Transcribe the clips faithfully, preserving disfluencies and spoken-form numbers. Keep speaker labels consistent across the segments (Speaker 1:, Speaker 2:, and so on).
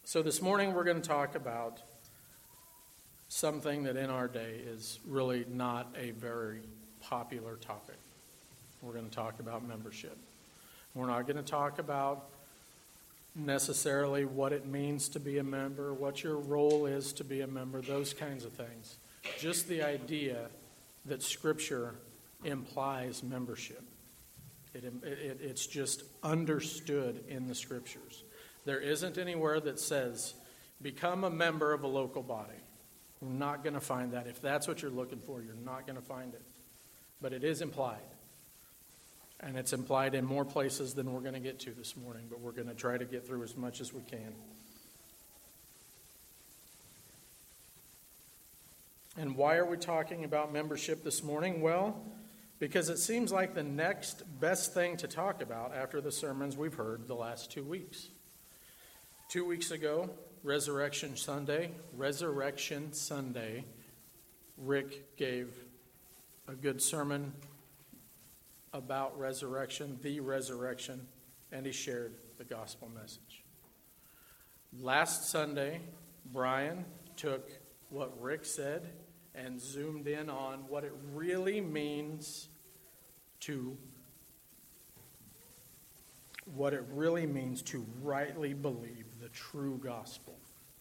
Speaker 1: So this morning we're going to talk about something that in our day is really not a very popular topic. We're going to talk about membership. We're not going to talk about necessarily what it means to be a member, what your role is to be a member, those kinds of things. Just the idea that Scripture implies membership. It, it, it's just understood in the Scriptures. There isn't anywhere that says, become a member of a local body. We're not going to find that. If that's what you're looking for, you're not going to find it. But it is implied. And it's implied in more places than we're going to get to this morning, but we're going to try to get through as much as we can. And why are we talking about membership this morning? Well, because it seems like the next best thing to talk about after the sermons we've heard the last two weeks. Two weeks ago, Resurrection Sunday, Resurrection Sunday, Rick gave a good sermon about resurrection, the resurrection, and he shared the gospel message. Last Sunday, Brian took what Rick said and zoomed in on what it really means to what it really means to rightly believe the true gospel.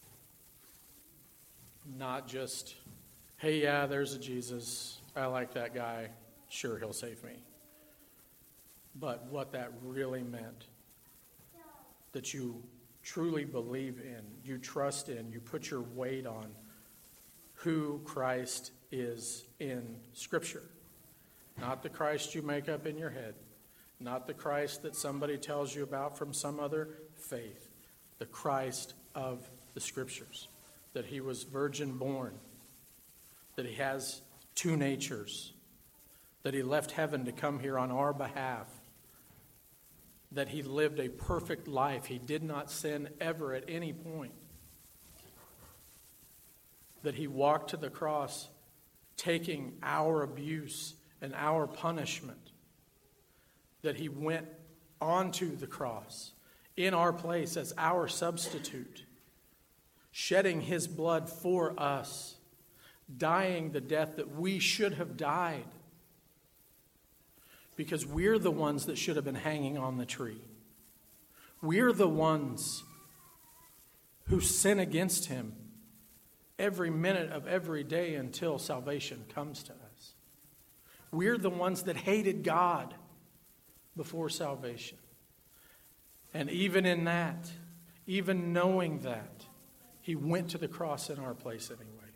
Speaker 1: Not just, hey, yeah, there's a Jesus. I like that guy. Sure, he'll save me. But what that really meant, that you truly believe in, you trust in, you put your weight on who Christ is in Scripture. Not the Christ you make up in your head. Not the Christ that somebody tells you about from some other faith. The Christ of the Scriptures. That he was virgin born. That he has two natures. That he left heaven to come here on our behalf. That he lived a perfect life. He did not sin ever at any point. That he walked to the cross taking our abuse and our punishment. That he went onto the cross in our place as our substitute, shedding his blood for us, dying the death that we should have died, because we're the ones that should have been hanging on the tree. We're the ones who sin against him every minute of every day until salvation comes to us. We're the ones that hated God before salvation. And even in that, even knowing that, he went to the cross in our place anyway.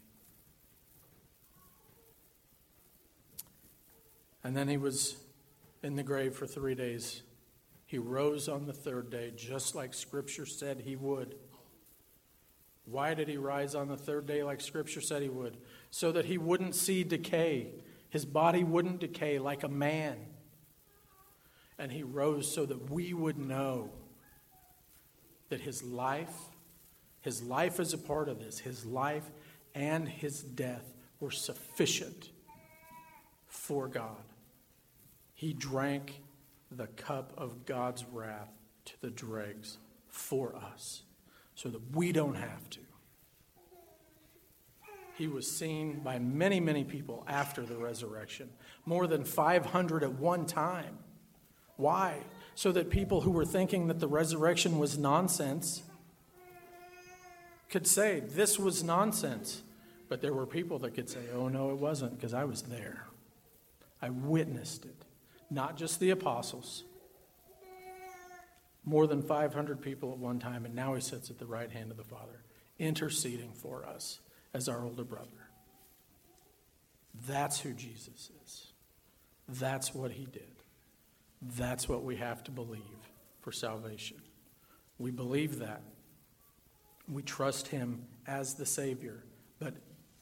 Speaker 1: And then he was in the grave for three days. He rose on the third day, just like Scripture said he would. Why did he rise on the third day like Scripture said he would? So that he wouldn't see decay. His body wouldn't decay like a man. And he rose so that we would know that his life, his life is a part of this. His life and his death were sufficient for God. He drank the cup of God's wrath to the dregs for us so that we don't have to. He was seen by many, many people after the resurrection, more than five hundred at one time. Why? So that people who were thinking that the resurrection was nonsense could say, this was nonsense. But there were people that could say, oh, no, it wasn't, because I was there. I witnessed it. Not just the apostles. More than five hundred people at one time, and now he sits at the right hand of the Father, interceding for us as our older brother. That's who Jesus is. That's what he did. That's what we have to believe for salvation. We believe that. We trust him as the Savior. But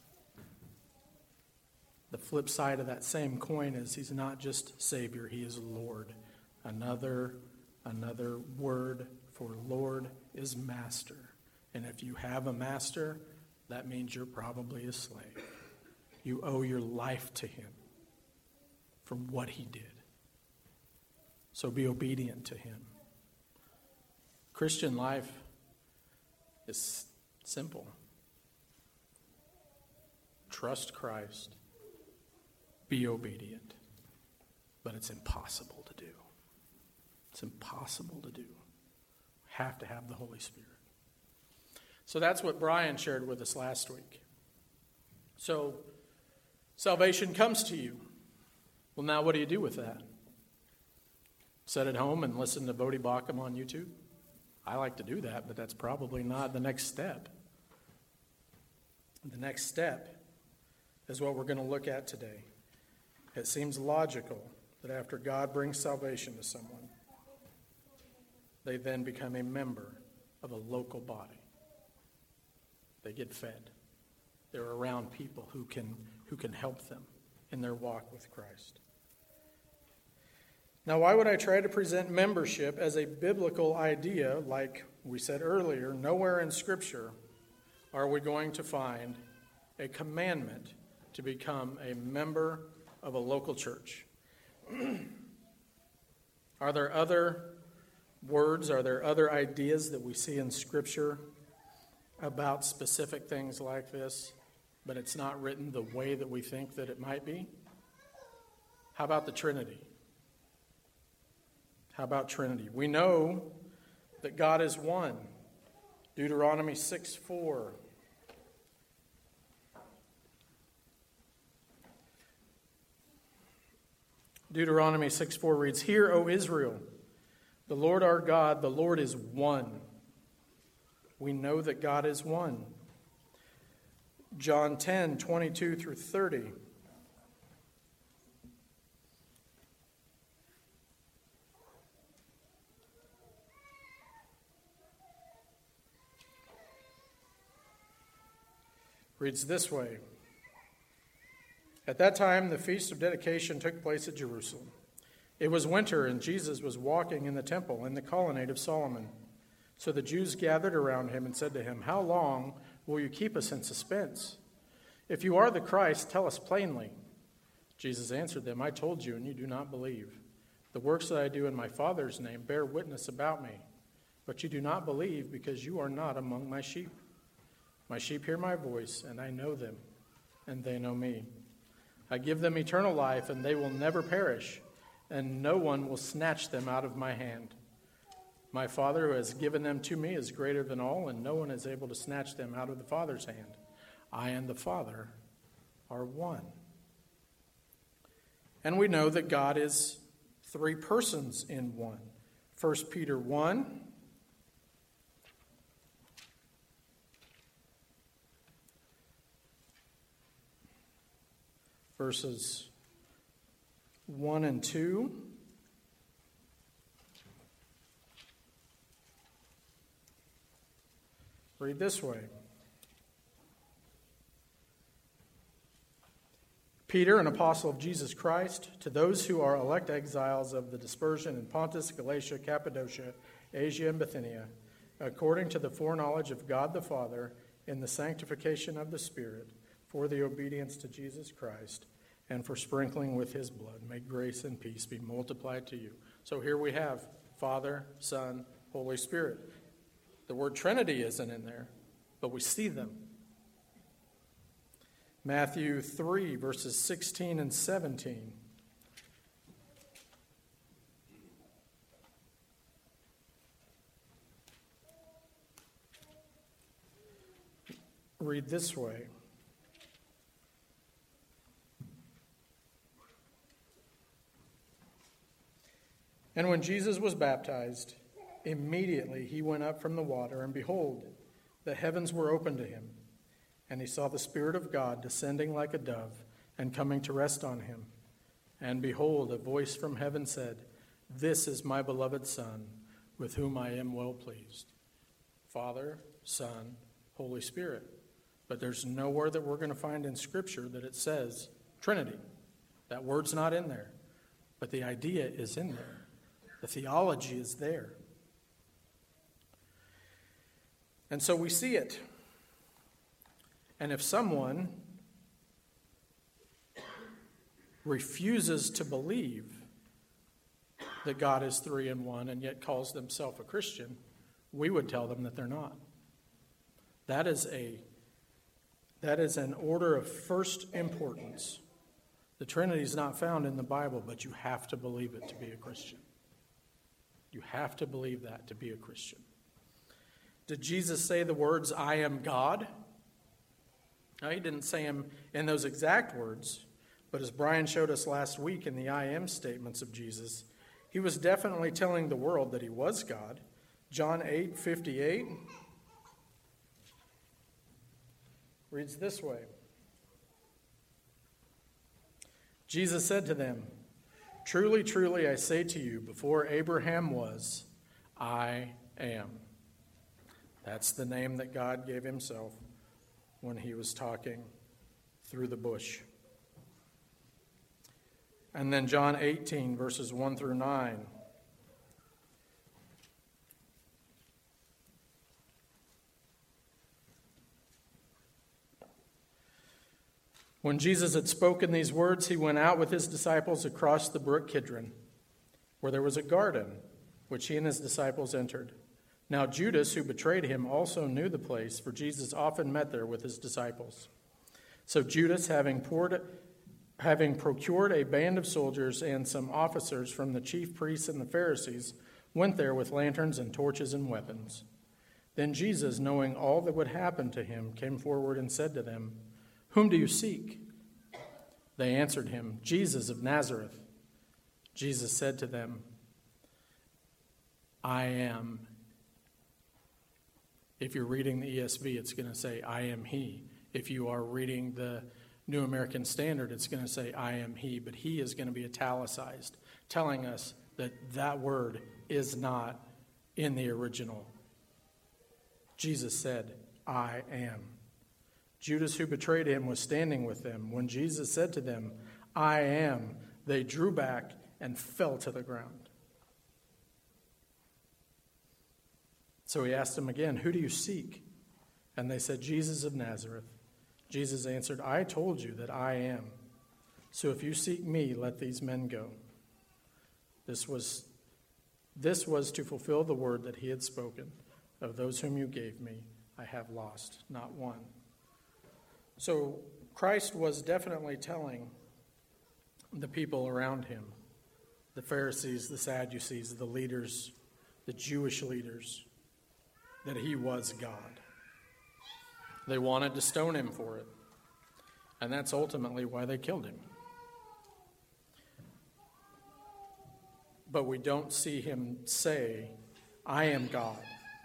Speaker 1: the flip side of that same coin is he's not just Savior, he is Lord. Another, another word for Lord is master. And if you have a master, that means you're probably a slave. You owe your life to him for what he did. So be obedient to him. Christian life is simple. Trust Christ. Be obedient. But it's impossible to do. It's impossible to do. Have to have the Holy Spirit. So that's what Brian shared with us last week. So salvation comes to you. Well, now what do you do with that? Sit at home and listen to Bodhi Bacham on YouTube? I like to do that, but that's probably not the next step. The next step is what we're going to look at today. It seems logical that after God brings salvation to someone, they then become a member of a local body. They get fed. They're around people who can, who can help them in their walk with Christ. Now, why would I try to present membership as a biblical idea? Like we said earlier, nowhere in Scripture are we going to find a commandment to become a member of a local church. Are there other words, are there other ideas that we see in Scripture about specific things like this, but it's not written the way that we think that it might be? How about the Trinity? How about Trinity? We know that God is one. Deuteronomy six four. Deuteronomy six four reads, "Hear, O Israel, the Lord our God, the Lord is one." We know that God is one. John ten twenty-two through thirty. Reads this way. At that time, the Feast of Dedication took place at Jerusalem. It was winter, and Jesus was walking in the temple in the colonnade of Solomon. So the Jews gathered around him and said to him, "How long will you keep us in suspense? If you are the Christ, tell us plainly." Jesus answered them, "I told you, and you do not believe. The works that I do in my Father's name bear witness about me. But you do not believe because you are not among my sheep. My sheep hear my voice, and I know them, and they know me. I give them eternal life, and they will never perish, and no one will snatch them out of my hand. My Father who has given them to me is greater than all, and no one is able to snatch them out of the Father's hand. I and the Father are one." And we know that God is three persons in one. First Peter one. Verses one and two. Read this way. Peter, an apostle of Jesus Christ, to those who are elect exiles of the dispersion in Pontus, Galatia, Cappadocia, Asia, and Bithynia, according to the foreknowledge of God the Father, in the sanctification of the Spirit, for the obedience to Jesus Christ, and for sprinkling with his blood, may grace and peace be multiplied to you. So here we have Father, Son, Holy Spirit. The word Trinity isn't in there, but we see them. Matthew three, verses sixteen and seventeen. Read this way. And when Jesus was baptized, immediately he went up from the water, and behold, the heavens were opened to him. And he saw the Spirit of God descending like a dove and coming to rest on him. And behold, a voice from heaven said, "This is my beloved Son, with whom I am well pleased." Father, Son, Holy Spirit. But there's nowhere that we're going to find in Scripture that it says Trinity. That word's not in there. But the idea is in there. The theology is there. And so we see it. And if someone refuses to believe that God is three in one and yet calls themselves a Christian, we would tell them that they're not. That is a that is an order of first importance. The Trinity is not found in the Bible, but you have to believe it to be a Christian. You have to believe that to be a Christian. Did Jesus say the words, "I am God"? No, he didn't say them in those exact words, but as Brian showed us last week in the I am statements of Jesus, he was definitely telling the world that he was God. John eight fifty-eight reads this way. Jesus said to them, "Truly, truly, I say to you, before Abraham was, I am." That's the name that God gave himself when he was talking through the bush. And then John eighteen, verses one through nine. When Jesus had spoken these words, he went out with his disciples across the brook Kidron, where there was a garden, which he and his disciples entered. Now Judas, who betrayed him, also knew the place, for Jesus often met there with his disciples. So Judas, having poured, having procured a band of soldiers and some officers from the chief priests and the Pharisees, went there with lanterns and torches and weapons. Then Jesus, knowing all that would happen to him, came forward and said to them, "Whom do you seek?" They answered him, "Jesus of Nazareth." Jesus said to them, "I am." If you're reading the E S V, it's going to say, "I am he." If you are reading the New American Standard, it's going to say, "I am he." But he is going to be italicized, telling us that that word is not in the original. Jesus said, "I am." Judas, who betrayed him, was standing with them. When Jesus said to them, "I am," they drew back and fell to the ground. So he asked them again, "Who do you seek?" And they said, "Jesus of Nazareth." Jesus answered, "I told you that I am. So if you seek me, let these men go." This was, this was to fulfill the word that he had spoken. "Of those whom you gave me, I have lost not one." So Christ was definitely telling the people around him, the Pharisees, the Sadducees, the leaders, the Jewish leaders, that he was God. They wanted to stone him for it, and that's ultimately why they killed him. But we don't see him say, "I am God."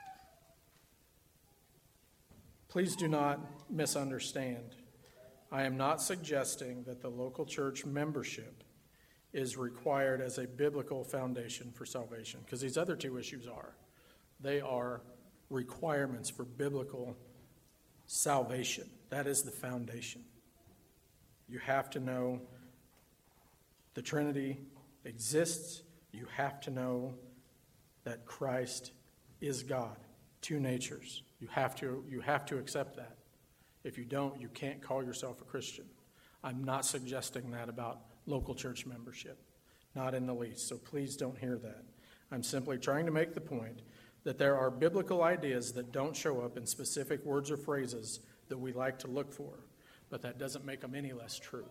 Speaker 1: Please do not misunderstand. I am not suggesting that the local church membership is required as a biblical foundation for salvation, because these other two issues are. They are requirements for biblical salvation. That is the foundation. You have to know the Trinity exists. You have to know that Christ is God, two natures. You have to, you have to accept that. If you don't, you can't call yourself a Christian. I'm not suggesting that about local church membership, not in the least, so please don't hear that. I'm simply trying to make the point that there are biblical ideas that don't show up in specific words or phrases that we like to look for, but that doesn't make them any less true.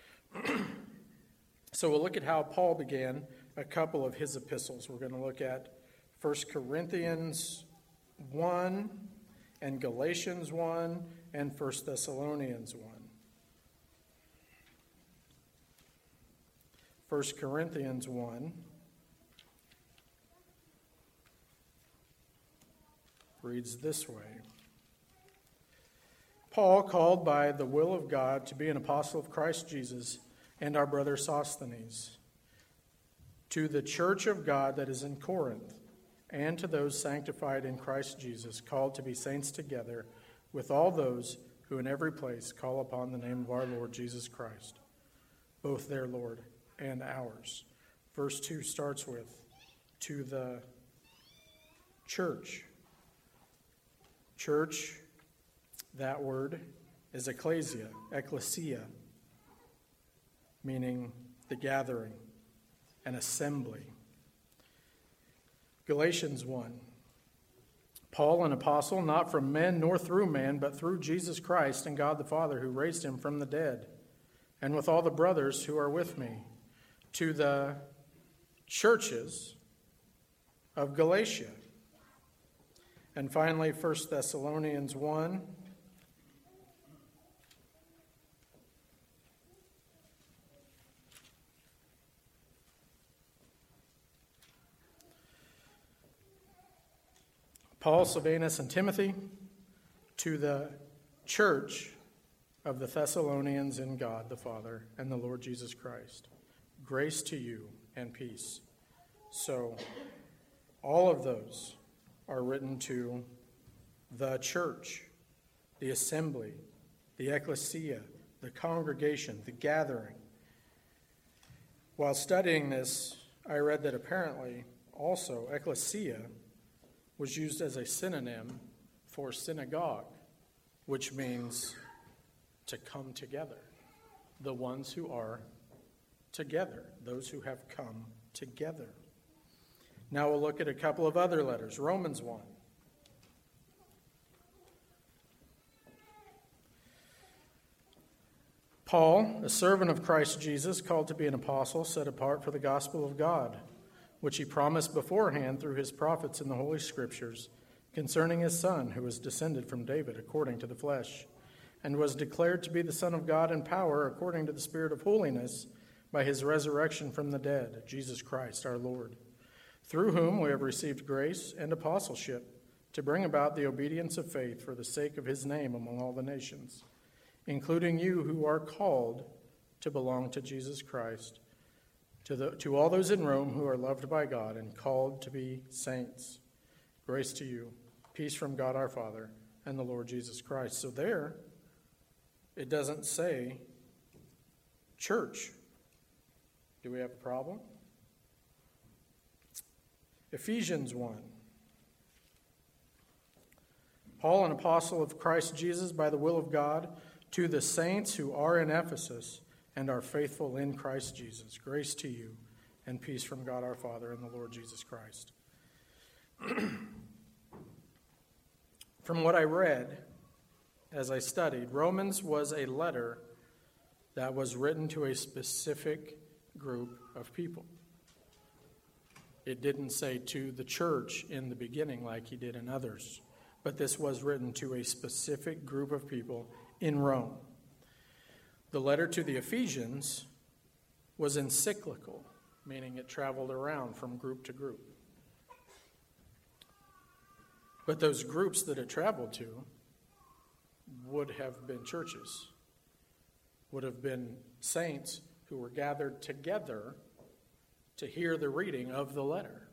Speaker 1: So we'll look at how Paul began a couple of his epistles. We're going to look at First Corinthians one and Galatians one and First Thessalonians one. First Corinthians one reads this way. Paul, called by the will of God to be an apostle of Christ Jesus, and our brother Sosthenes, to the church of God that is in Corinth, and to those sanctified in Christ Jesus, called to be saints together, with all those who in every place call upon the name of our Lord Jesus Christ, both their Lord and ours. Verse two starts with, to the church. Church, that word is ecclesia, ecclesia, meaning the gathering, an assembly. Galatians one. Paul, an apostle, not from men nor through man, but through Jesus Christ and God the Father, who raised him from the dead, and with all the brothers who are with me, to the churches of Galatia. And finally, First Thessalonians one. Paul, Silvanus, and Timothy, to the church of the Thessalonians in God the Father and the Lord Jesus Christ. Grace to you and peace. So, all of those are written to the church, the assembly, the ecclesia, the congregation, the gathering. While studying this, I read that apparently also ecclesia was used as a synonym for synagogue, which means to come together. The ones who are together, those who have come together. Now we'll look at a couple of other letters. Romans one. Paul, a servant of Christ Jesus, called to be an apostle, set apart for the gospel of God, which he promised beforehand through his prophets in the Holy Scriptures, concerning his Son, who was descended from David according to the flesh, and was declared to be the Son of God in power according to the Spirit of holiness by his resurrection from the dead, Jesus Christ our Lord, through whom we have received grace and apostleship to bring about the obedience of faith for the sake of his name among all the nations, including you who are called to belong to Jesus Christ, To, the, to all those in Rome who are loved by God and called to be saints. Grace to you, peace from God our Father and the Lord Jesus Christ. So there, it doesn't say church. Do we have a problem? Ephesians one. Paul, an apostle of Christ Jesus by the will of God, to the saints who are in Ephesus and are faithful in Christ Jesus. Grace to you and peace from God our Father and the Lord Jesus Christ. From what I read as I studied, Romans was a letter that was written to a specific group of people. It didn't say to the church in the beginning like he did in others, but this was written to a specific group of people in Rome. The letter to the Ephesians was encyclical, meaning it traveled around from group to group. But those groups that it traveled to would have been churches, would have been saints who were gathered together to hear the reading of the letter.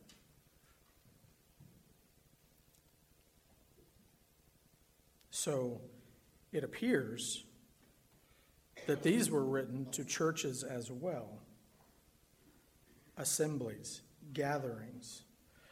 Speaker 1: So it appears that these were written to churches as well, assemblies, gatherings.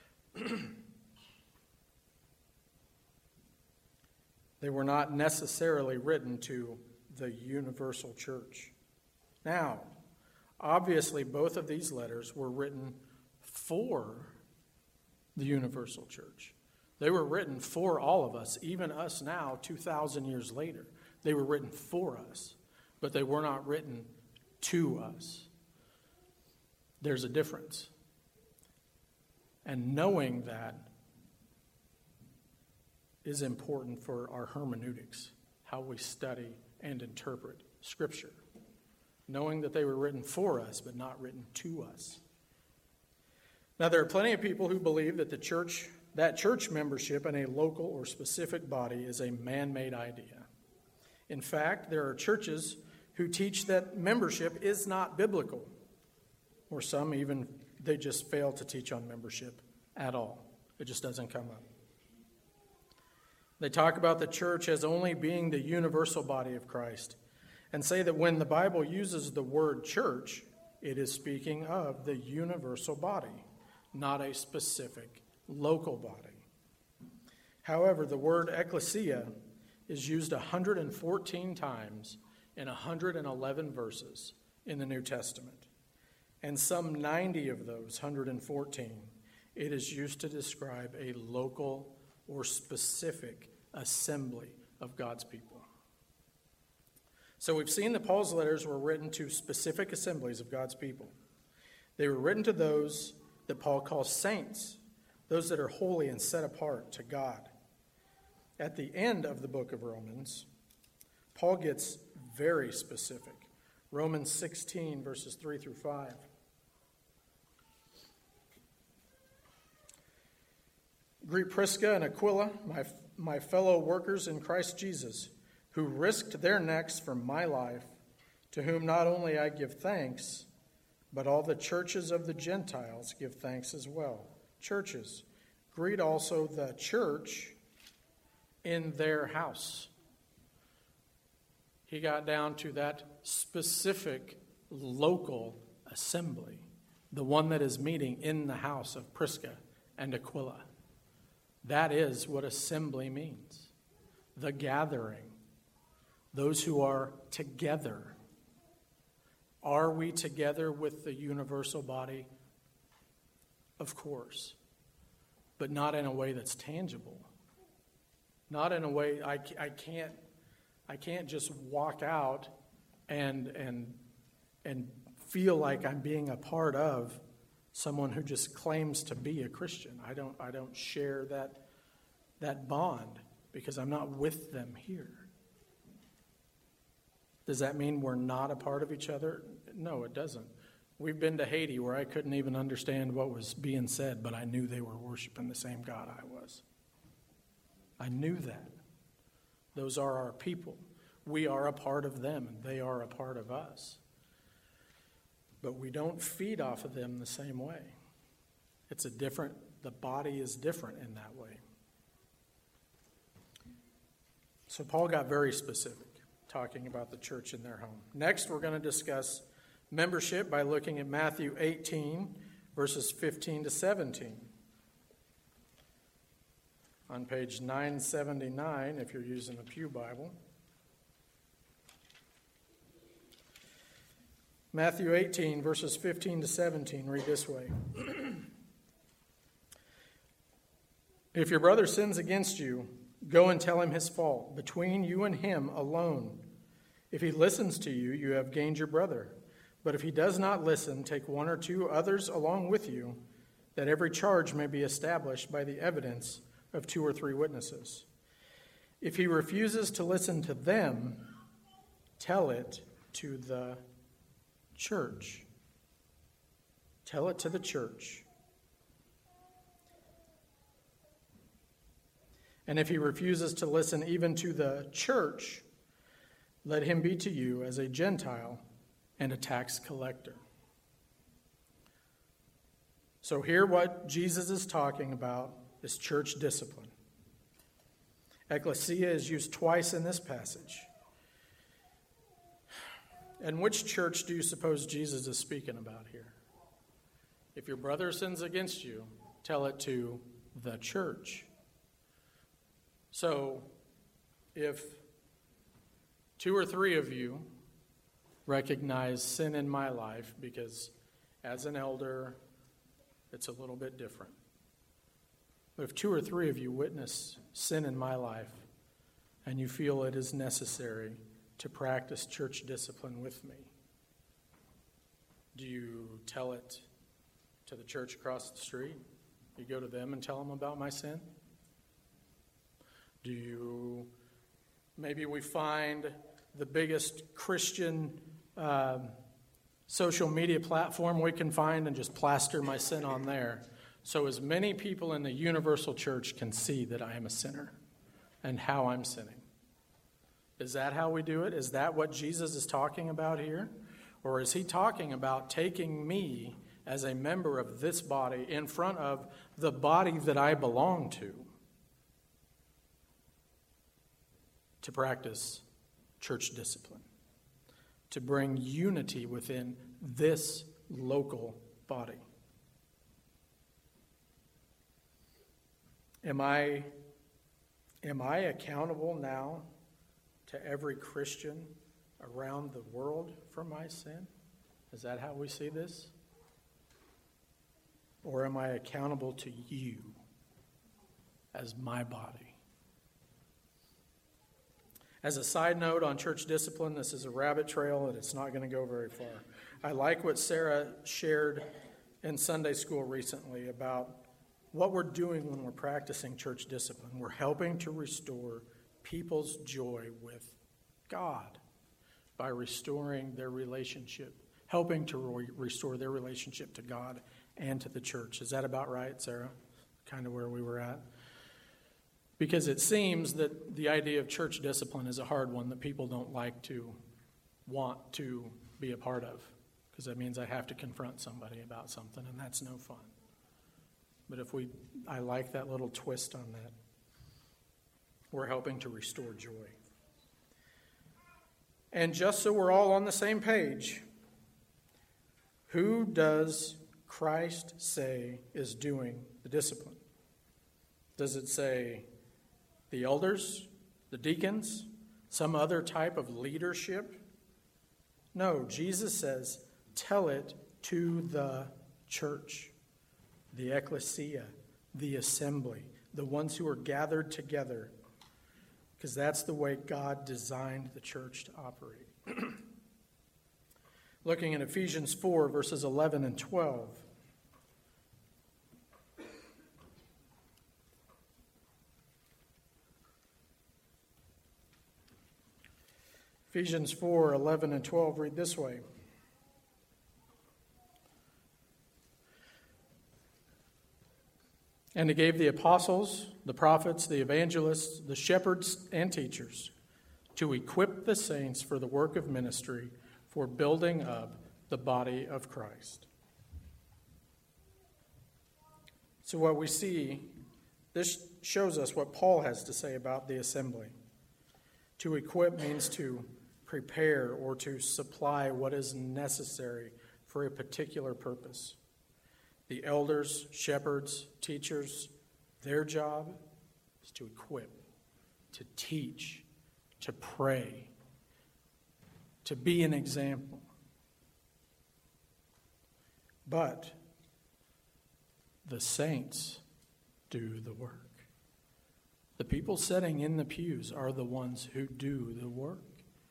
Speaker 1: They were not necessarily written to the universal church. Now, obviously, both of these letters were written for the universal church. They were written for all of us, even us now, two thousand years later. They were written for us, but they were not written to us. There's a difference. And knowing that is important for our hermeneutics, how we study and interpret Scripture. Knowing that they were written for us, but not written to us. Now, there are plenty of people who believe that the church, that church membership in a local or specific body is a man-made idea. In fact, there are churches who teach that membership is not biblical, or some even, they just fail to teach on membership at all. It just doesn't come up. They talk about the church as only being the universal body of Christ, and say that when the Bible uses the word church, it is speaking of the universal body, not a specific local body. However, the word ecclesia is used one hundred fourteen times in one hundred eleven verses in the New Testament. And some ninety of those one hundred fourteen, it is used to describe a local or specific assembly of God's people. So we've seen that Paul's letters were written to specific assemblies of God's people. They were written to those that Paul calls saints, those that are holy and set apart to God. At the end of the book of Romans, Paul gets very specific. Romans sixteen, verses three through five. Greet Prisca and Aquila, my, my fellow workers in Christ Jesus, who risked their necks for my life, to whom not only I give thanks, but all the churches of the Gentiles give thanks as well. Churches, greet also the church in their house. He got down to that specific local assembly, the one that is meeting in the house of Prisca and Aquila. That is what assembly means. The gathering. Those who are together. Are we together with the universal body? Of course. But not in a way that's tangible. Not in a way I, I can't I can't just walk out and and and feel like I'm being a part of someone who just claims to be a Christian. I don't I don't share that that bond because I'm not with them here. Does that mean we're not a part of each other? No, it doesn't. We've been to Haiti where I couldn't even understand what was being said, but I knew they were worshiping the same God I was. I knew that. Those are our people. We are a part of them, and they are a part of us. But we don't feed off of them the same way. It's a different, the body is different in that way. So Paul got very specific, talking about the church in their home. Next, we're going to discuss membership by looking at Matthew eighteen, verses fifteen to seventeen. On page nine seventy-nine, if you're using a Pew Bible. Matthew eighteen, verses fifteen to seventeen, read this way. If your brother sins against you, go and tell him his fault, between you and him alone. If he listens to you, you have gained your brother. But if he does not listen, take one or two others along with you, that every charge may be established by the evidence of two or three witnesses. If he refuses to listen to them, tell it to the church. Tell it to the church. And if he refuses to listen even to the church, let him be to you as a Gentile and a tax collector. So here what Jesus is talking about is church discipline. Ecclesia is used twice in this passage. And which church do you suppose Jesus is speaking about here? If your brother sins against you, tell it to the church. So, if two or three of you recognize sin in my life, because as an elder, it's a little bit different. But if two or three of you witness sin in my life, and you feel it is necessary to practice church discipline with me, do you tell it to the church across the street? You go to them and tell them about my sin? Do you, maybe we find the biggest Christian uh, social media platform we can find and just plaster my sin on there, so as many people in the universal church can see that I am a sinner and how I'm sinning. Is that how we do it? Is that what Jesus is talking about here? Or is he talking about taking me as a member of this body in front of the body that I belong to to practice church discipline, to bring unity within this local body? Am I, am I accountable now to every Christian around the world for my sin? Is that how we see this? Or am I accountable to you? as my body. As a side note on church discipline, this is a rabbit trail and it's not going to go very far. I like what Sarah shared in Sunday school recently about what we're doing when we're practicing church discipline. We're helping to restore people's joy with God by restoring their relationship, helping to re- restore their relationship to God and to the church. Is that about right, Sarah? Kind of where we were at? Because it seems that the idea of church discipline is a hard one that people don't like to want to be a part of, because that means I have to confront somebody about something, and that's no fun. But if we, I like that little twist on that. We're helping to restore joy. And just so we're all on the same page, who does Christ say is doing the discipline? Does it say the elders, the deacons, some other type of leadership? No, Jesus says, tell it to the church, the ecclesia, the assembly, the ones who are gathered together, because that's the way God designed the church to operate. Looking at Ephesians four, verses eleven and twelve. Ephesians four, eleven and twelve read this way. And he gave the apostles, the prophets, the evangelists, the shepherds, and teachers to equip the saints for the work of ministry, for building up the body of Christ. So what we see, this shows us what Paul has to say about the assembly. To equip means to prepare or to supply what is necessary for a particular purpose. The elders, shepherds, teachers, their job is to equip, to teach, to pray, to be an example. But the saints do the work. The people sitting in the pews are the ones who do the work.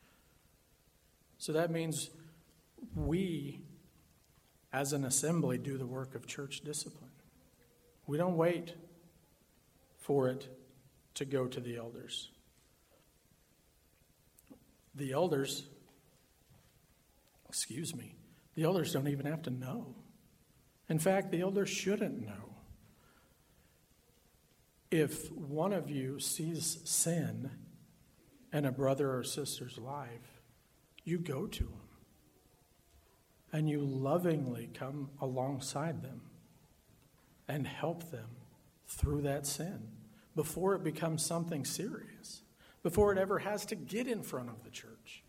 Speaker 1: So that means we, as an assembly, do the work of church discipline. We don't wait for it to go to the elders. The elders, excuse me, the elders don't even have to know. In fact, the elders shouldn't know. If one of you sees sin in a brother or sister's life, you go to them and you lovingly come alongside them and help them through that sin before it becomes something serious, before it ever has to get in front of the church.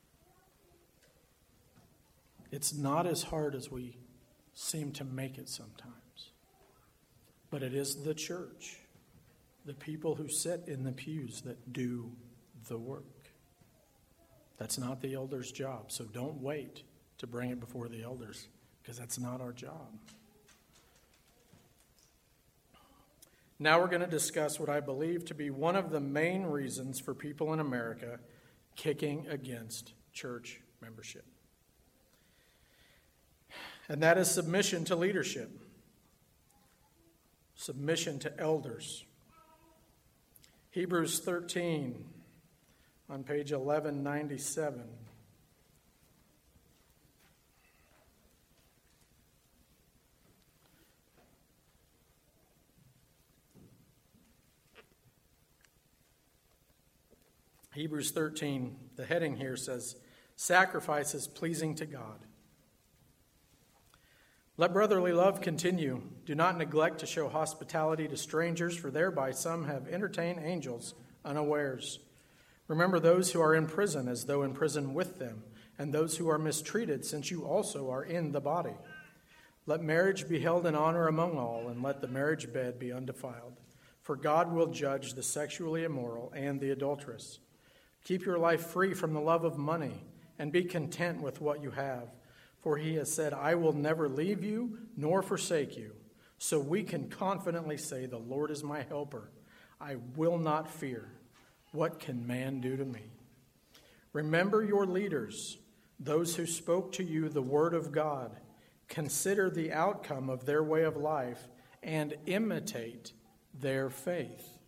Speaker 1: It's not as hard as we seem to make it sometimes, but it is the church, the people who sit in the pews, that do the work. That's not the elders' job, so don't wait to bring it before the elders, because that's not our job. Now we're going to discuss what I believe to be one of the main reasons for people in America kicking against church membership. And that is submission to leadership, submission to elders. Hebrews thirteen on page eleven ninety-seven. Hebrews thirteen, the heading here says, sacrifices pleasing to God. Let brotherly love continue. Do not neglect to show hospitality to strangers, for thereby some have entertained angels unawares. Remember those who are in prison as though in prison with them, and those who are mistreated, since you also are in the body. Let marriage be held in honor among all, and let the marriage bed be undefiled. For God will judge the sexually immoral and the adulterous. Keep your life free from the love of money, and be content with what you have. For he has said, I will never leave you nor forsake you. So we can confidently say, the Lord is my helper. I will not fear. What can man do to me? Remember your leaders, those who spoke to you the word of God. Consider the outcome of their way of life and imitate their faith.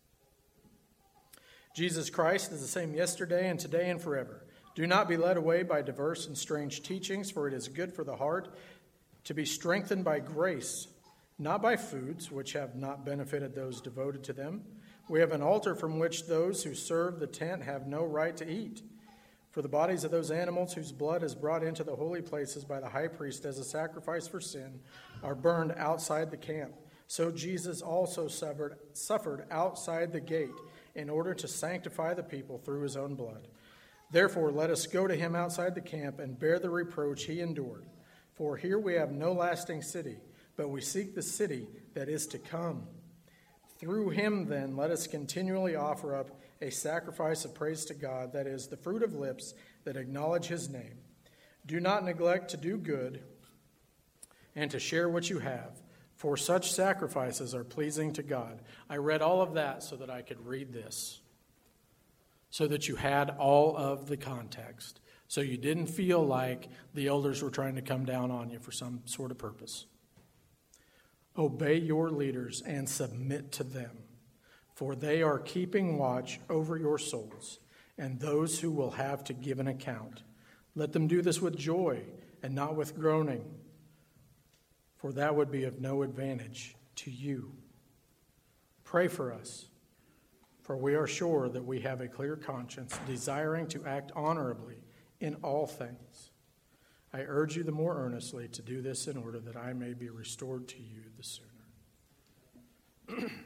Speaker 1: Jesus Christ is the same yesterday and today and forever. Do not be led away by diverse and strange teachings, for it is good for the heart to be strengthened by grace, not by foods which have not benefited those devoted to them. We have an altar from which those who serve the tent have no right to eat. For the bodies of those animals whose blood is brought into the holy places by the high priest as a sacrifice for sin are burned outside the camp. So Jesus also suffered, suffered outside the gate in order to sanctify the people through his own blood. Therefore, let us go to him outside the camp and bear the reproach he endured. For here we have no lasting city, but we seek the city that is to come. Through him, then, let us continually offer up a sacrifice of praise to God, that is, the fruit of lips that acknowledge his name. Do not neglect to do good and to share what you have, for such sacrifices are pleasing to God. I read all of that so that I could read this, so that you had all of the context, so you didn't feel like the elders were trying to come down on you for some sort of purpose. Obey your leaders and submit to them, for they are keeping watch over your souls and those who will have to give an account. Let them do this with joy and not with groaning, for that would be of no advantage to you. Pray for us, for we are sure that we have a clear conscience, desiring to act honorably in all things. I urge you the more earnestly to do this in order that I may be restored to you the sooner.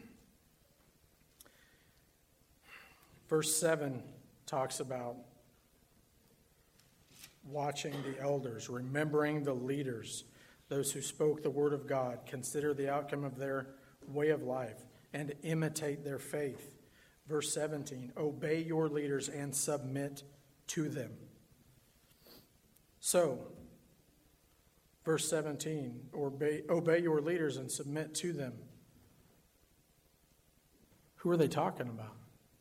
Speaker 1: Verse seven talks about watching the elders, remembering the leaders, those who spoke the word of God. Consider the outcome of their way of life and imitate their faith. Verse seventeen, obey your leaders and submit to them. So, verse seventeen, obey, obey your leaders and submit to them. Who are they talking about?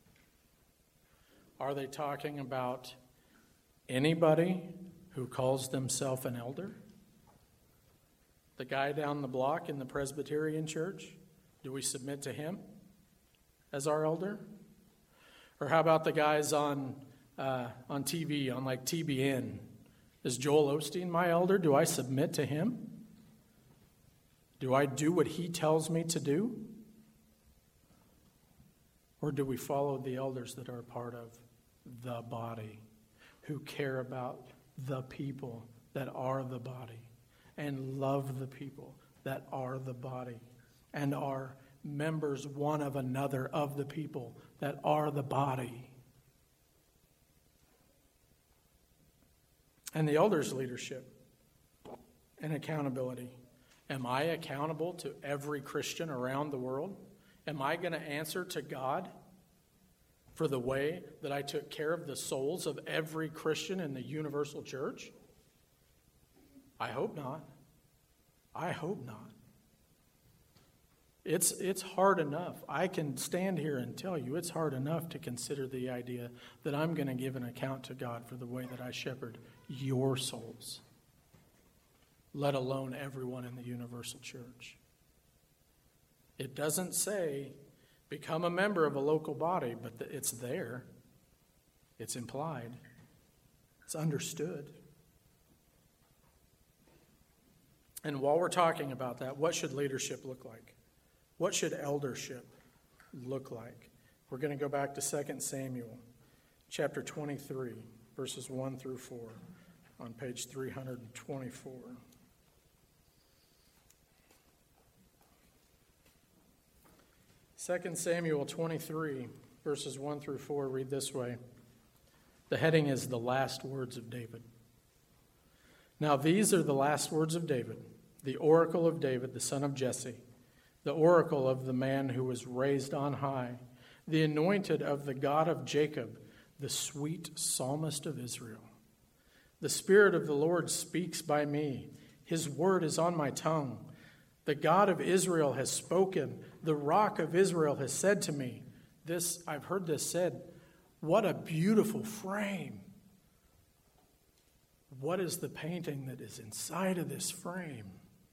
Speaker 1: Are they talking about anybody who calls themselves an elder? The guy down the block in the Presbyterian church? Do we submit to him as our elder? Or how about the guys on uh, on T V, on like T B N? Is Joel Osteen my elder? Do I submit to him? Do I do what he tells me to do? Or do we follow the elders that are a part of the body, who care about the people that are the body and love the people that are the body and are members one of another of the people that are the body? And the elders' leadership and accountability. Am I accountable to every Christian around the world? Am I going to answer to God for the way that I took care of the souls of every Christian in the universal church? I hope not. I hope not. It's it's hard enough. I can stand here and tell you it's hard enough to consider the idea that I'm going to give an account to God for the way that I shepherd your souls, let alone everyone in the universal church. It doesn't say become a member of a local body, but it's there. It's implied. It's understood. And while we're talking about that, what should leadership look like? What should eldership look like? We're going to go back to Second Samuel, chapter twenty-three, verses one through four, on page three hundred twenty-four. Second Samuel twenty-three, verses one through four, read this way. The heading is the last words of David. Now these are the last words of David, the oracle of David, the son of Jesse, the oracle of the man who was raised on high, the anointed of the God of Jacob, the sweet psalmist of Israel. The Spirit of the Lord speaks by me. His word is on my tongue. The God of Israel has spoken. The rock of Israel has said to me, this, I've heard this said, what a beautiful frame. What is the painting that is inside of this frame?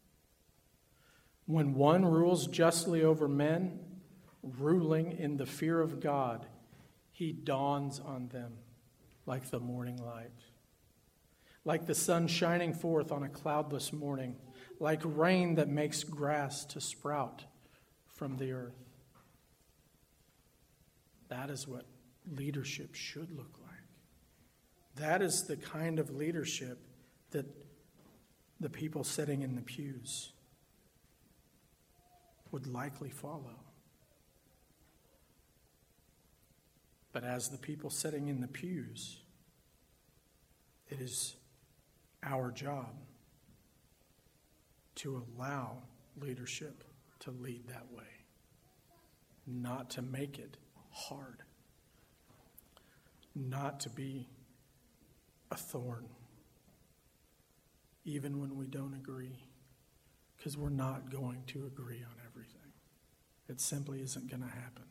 Speaker 1: When one rules justly over men, ruling in the fear of God, he dawns on them like the morning light, like the sun shining forth on a cloudless morning, like rain that makes grass to sprout from the earth. That is what leadership should look like. That is the kind of leadership that the people sitting in the pews would likely follow. But as the people sitting in the pews, it is our job to allow leadership to lead that way, not to make it hard, not to be a thorn, even when we don't agree, because we're not going to agree on everything. It simply isn't going to happen.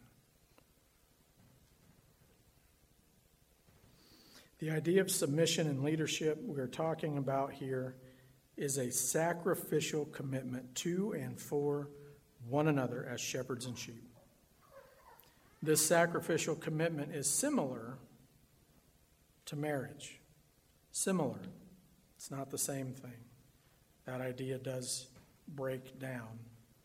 Speaker 1: The idea of submission and leadership we're talking about here is a sacrificial commitment to and for one another as shepherds and sheep. This sacrificial commitment is similar to marriage. Similar. It's not the same thing. That idea does break down.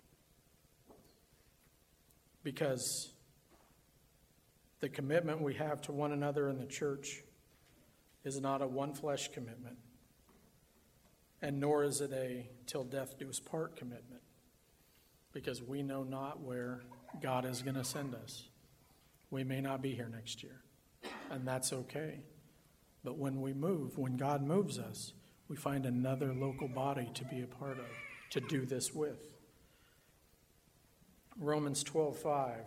Speaker 1: Because the commitment we have to one another in the church is not a one-flesh commitment, and nor is it a till death do us part commitment, because we know not where God is going to send us. We may not be here next year, and that's okay. But when we move, when God moves us, we find another local body to be a part of, to do this with. Romans twelve five.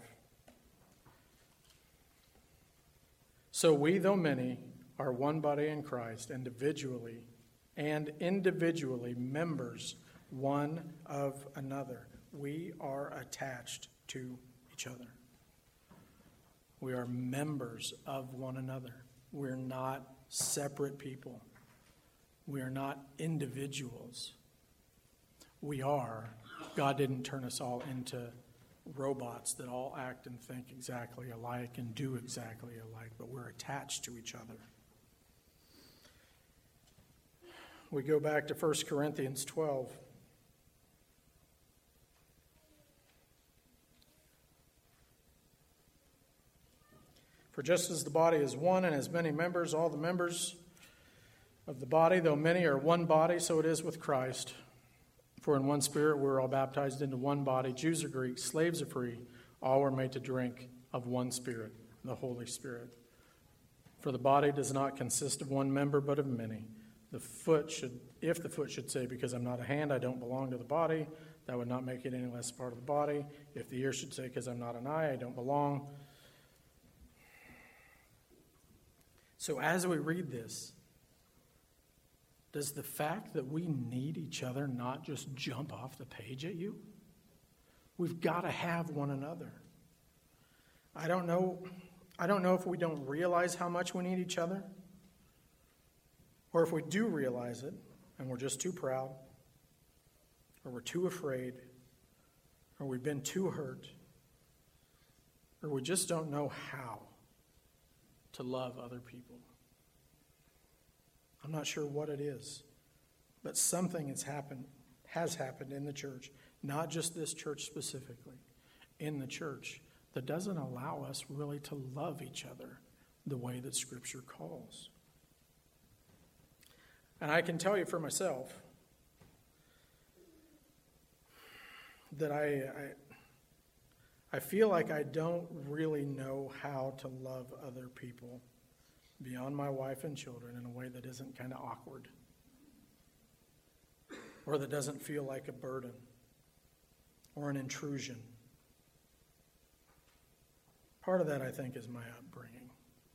Speaker 1: So we, though many, are one body in Christ, individually and individually members one of another. We are attached to each other. We are members of one another. We're not separate people. We are not individuals. We are. God didn't turn us all into robots that all act and think exactly alike and do exactly alike, but we're attached to each other. We go back to First Corinthians twelve. For just as the body is one and has many members, all the members of the body, though many, are one body, so it is with Christ. For in one Spirit we're all baptized into one body, Jews or Greeks, slaves or free, all were made to drink of one Spirit, the Holy Spirit. For the body does not consist of one member, but of many. The foot should, if the foot should say, because I'm not a hand, I don't belong to the body, that would not make it any less part of the body. If the ear should say, because I'm not an eye, I don't belong. So as we read this, does the fact that we need each other not just jump off the page at you? We've got to have one another. I don't know, I don't know if we don't realize how much we need each other, or if we do realize it and we're just too proud, or we're too afraid, or we've been too hurt, or we just don't know how to love other people. I'm not sure what it is, but something has happened, has happened in the church, not just this church specifically, in the church, that doesn't allow us really to love each other the way that Scripture calls. And I can tell you for myself that I, I, I feel like I don't really know how to love other people beyond my wife and children in a way that isn't kind of awkward or that doesn't feel like a burden or an intrusion. Part of that, I think, is my upbringing.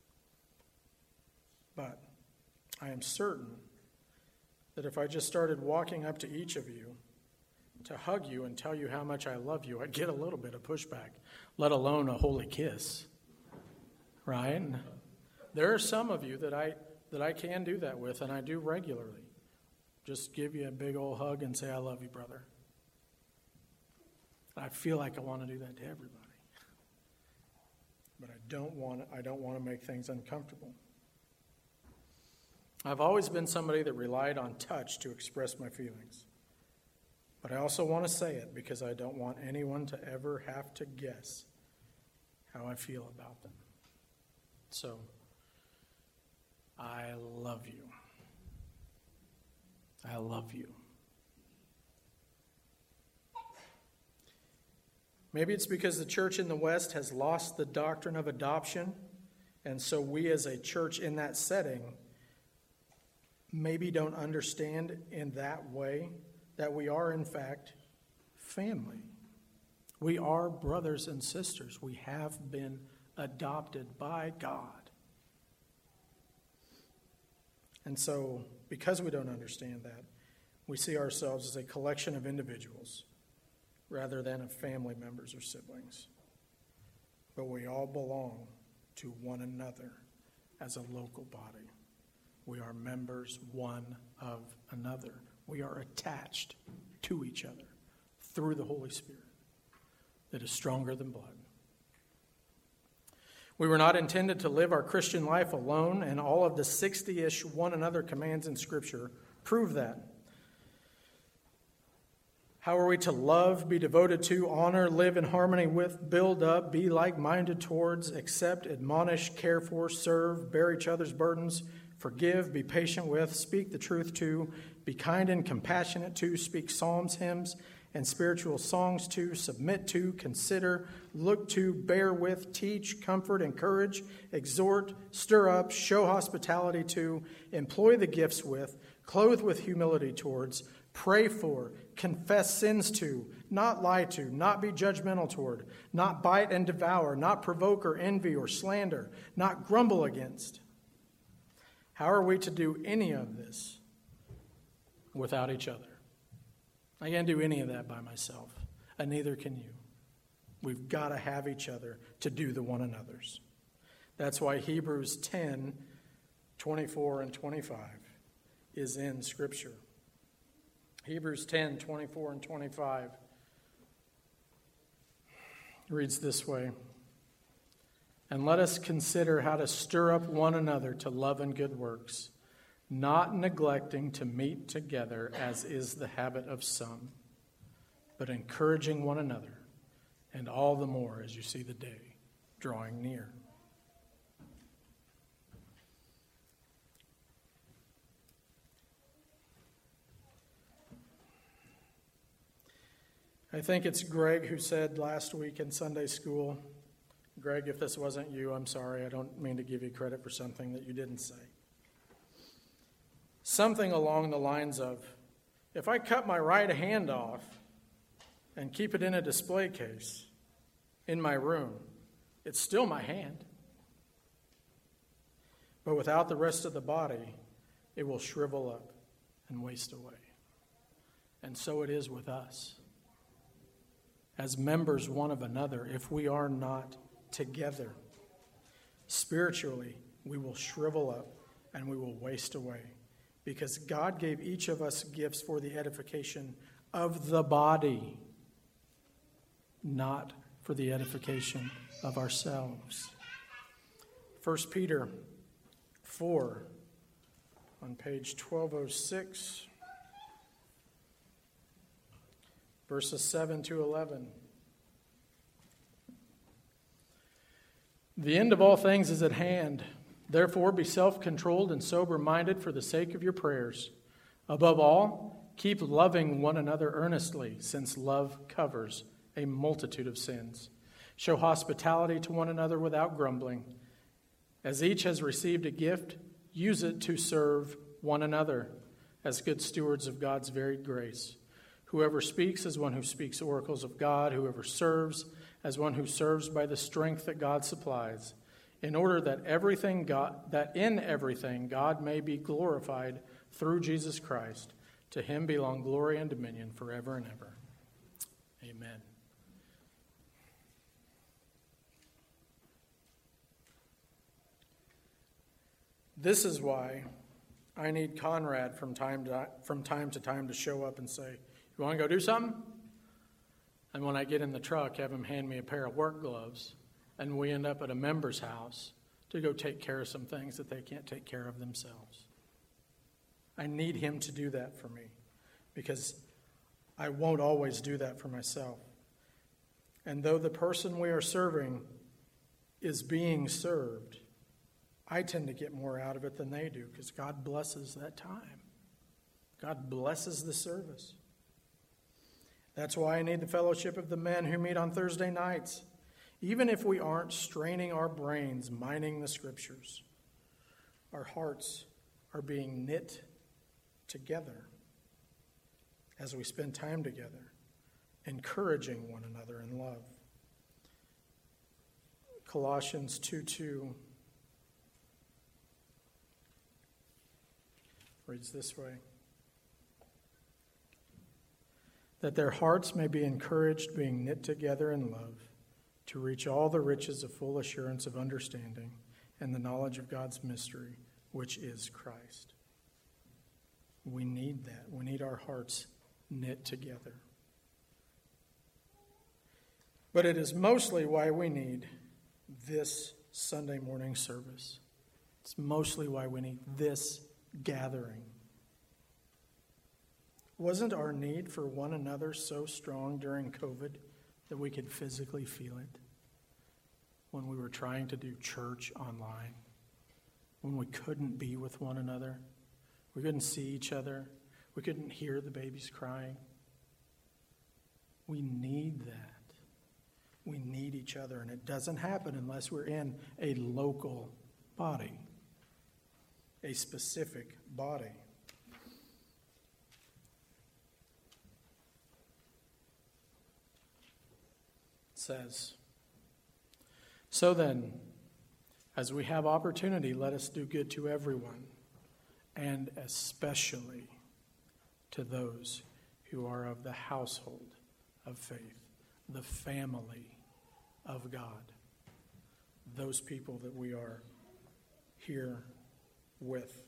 Speaker 1: But I am certain that if I just started walking up to each of you to hug you and tell you how much I love you, I'd get a little bit of pushback, let alone a holy kiss, right? And there are some of you that I that I can do that with, and I do regularly. Just give you a big old hug and say, I love you, brother. I feel like I want to do that to everybody. But I don't want I don't want to make things uncomfortable. I've always been somebody that relied on touch to express my feelings. But I also want to say it because I don't want anyone to ever have to guess how I feel about them. So, I love you. I love you. Maybe it's because the church in the West has lost the doctrine of adoption, and so we as a church in that setting maybe don't understand in that way that we are, in fact, family. We are brothers and sisters. We have been adopted by God. And so, because we don't understand that, we see ourselves as a collection of individuals rather than of family members or siblings. But we all belong to one another as a local body. We are members one of another. We are attached to each other through the Holy Spirit that is stronger than blood. We were not intended to live our Christian life alone, and all of the sixty-ish one another commands in Scripture prove that. How are we to love, be devoted to, honor, live in harmony with, build up, be like-minded towards, accept, admonish, care for, serve, bear each other's burdens, forgive, be patient with, speak the truth to, be kind and compassionate to, speak psalms, hymns, and spiritual songs to, submit to, consider, look to, bear with, teach, comfort, encourage, exhort, stir up, show hospitality to, employ the gifts with, clothe with humility towards, pray for, confess sins to, not lie to, not be judgmental toward, not bite and devour, not provoke or envy or slander, not grumble against. How are we to do any of this without each other? I can't do any of that by myself, and neither can you. We've got to have each other to do the one another's. That's why Hebrews ten, twenty-four and twenty-five is in Scripture. Hebrews ten, twenty-four and twenty-five reads this way. And let us consider how to stir up one another to love and good works, not neglecting to meet together as is the habit of some, but encouraging one another, and all the more as you see the day drawing near. I think it's Greg who said last week in Sunday school, Greg, if this wasn't you, I'm sorry. I don't mean to give you credit for something that you didn't say. Something along the lines of, if I cut my right hand off and keep it in a display case in my room, it's still my hand. But without the rest of the body, it will shrivel up and waste away. And so it is with us. As members one of another, if we are not together, spiritually, we will shrivel up and we will waste away. Because God gave each of us gifts for the edification of the body, not for the edification of ourselves. First Peter four, on page twelve oh six, verses seven to eleven. The end of all things is at hand. Therefore, be self-controlled and sober-minded for the sake of your prayers. Above all, keep loving one another earnestly, since love covers a multitude of sins. Show hospitality to one another without grumbling. As each has received a gift, use it to serve one another as good stewards of God's varied grace. Whoever speaks as one who speaks oracles of God, whoever serves as one who serves by the strength that God supplies, in order that everything God, that in everything God may be glorified through Jesus Christ. To him belong glory and dominion forever and ever. This is why I need Conrad from time to, from time to time to show up and say, "You want to go do something?" And when I get in the truck, have him hand me a pair of work gloves, and we end up at a member's house to go take care of some things that they can't take care of themselves. I need him to do that for me because I won't always do that for myself. And though the person we are serving is being served, I tend to get more out of it than they do because God blesses that time. God blesses the service. That's why I need the fellowship of the men who meet on Thursday nights. Even if we aren't straining our brains, mining the scriptures, our hearts are being knit together as we spend time together, encouraging one another in love. Colossians two two reads this way: that their hearts may be encouraged, being knit together in love, to reach all the riches of full assurance of understanding and the knowledge of God's mystery, which is Christ. We need that. We need our hearts knit together. But it is mostly why we need this Sunday morning service. It's mostly why we need this gathering. Wasn't our need for one another so strong during COVID that we could physically feel it when we were trying to do church online, when we couldn't be with one another, we couldn't see each other, we couldn't hear the babies crying? We need that. We need each other, and it doesn't happen unless we're in a local body, a specific body. Says, "So then, as we have opportunity, let us do good to everyone, and especially to those who are of the household of faith," the family of God, those people that we are here with.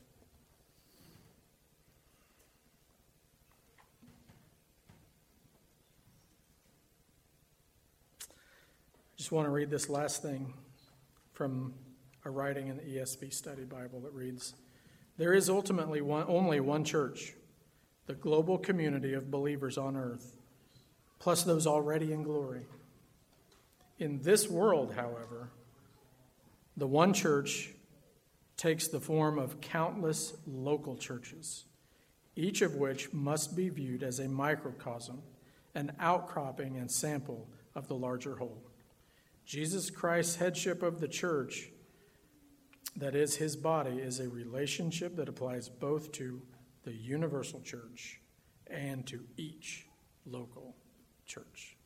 Speaker 1: I just want to read this last thing from a writing in the E S V Study Bible that reads, "There is ultimately one, only one church, the global community of believers on earth, plus those already in glory. In this world, however, the one church takes the form of countless local churches, each of which must be viewed as a microcosm, an outcropping and sample of the larger whole. Jesus Christ's headship of the church, that is his body, is a relationship that applies both to the universal church and to each local church."